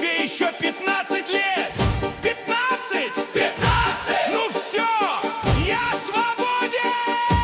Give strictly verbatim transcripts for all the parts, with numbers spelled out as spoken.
тебе еще пятнадцать лет. Пятнадцать? Пятнадцать! Ну все, я свободен!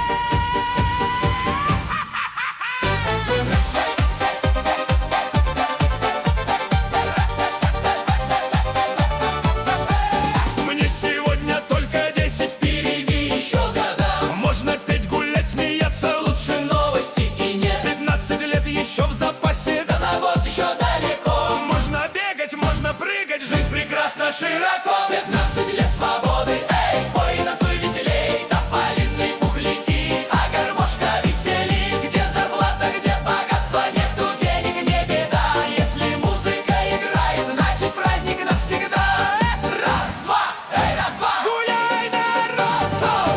Мне сегодня только десять, Впереди еще года. можно петь, гулять, смеяться, лучше Новости и нет. пятнадцать лет еще в запасе. До забот еще далеко. Можно бегать, можно прыгать, жизнь прекрасна широко. Пятнадцать лет свободы. Эй, пой, танцуй веселей. Тополиный пух летит, а гармошка веселит. Где зарплата, где богатство, нету денег, не беда. Если музыка играет, значит праздник навсегда. Раз, два, эй, раз, два. Гуляй, народ!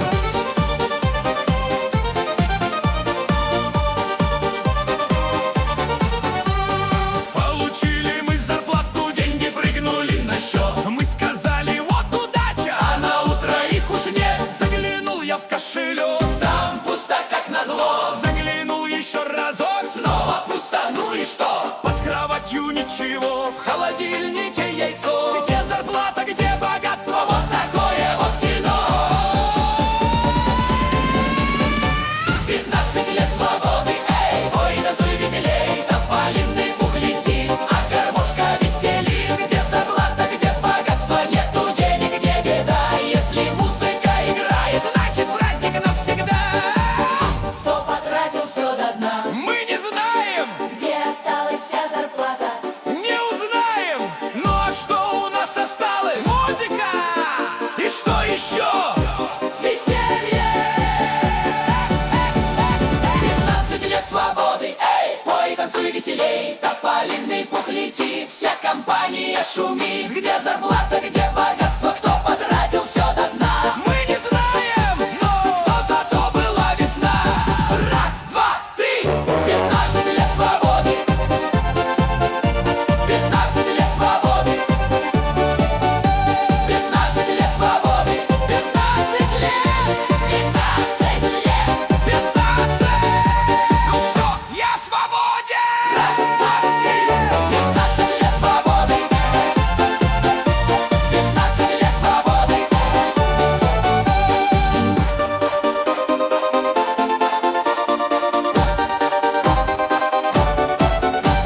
Получили мы зарплату, Деньги прыгнули на счет, мы сказали, вот удача. а на утро их уж нет. Заглянул я в кошелек, Там пусто, как назло. заглянул еще разок. Снова пусто, ну и что? Под кроватью ничего, в холодильнике яйцо. Где зарплата, где богатство, вот Такое вот кино. Пятнадцать лет свободы. Эй, пой, танцуй веселей. Тополиный пух летит, а гармошка веселит. Где зарплата, где богатство, нету денег, не беда. Если музыка играет, значит праздник навсегда. Кто потратил все до дна? мы не знаем, Где осталась вся зарплата? не узнаем. Ну а что у нас осталось? Музыка! И что еще? Веселье! Пятнадцать лет свободы. Эй, пой, танцуй веселей. Тополиный пух летит, вся компания шумит. Где зарплата, где богатство, кто потратил все до дна? Мы не знаем, но, но зато была весна. Раз, два, три. Пятнадцать лет свободы. Пятнадцать лет свободы. Пятнадцать лет свободы. Пятнадцать лет. Пятнадцать лет. пятнадцать! Ну все, я свободен! Раз, два, три. Пятнадцать лет свободы. Пятнадцать лет свободы.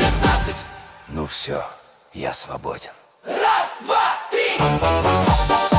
Пятнадцать. Ну все, я свободен. Раз, два, три.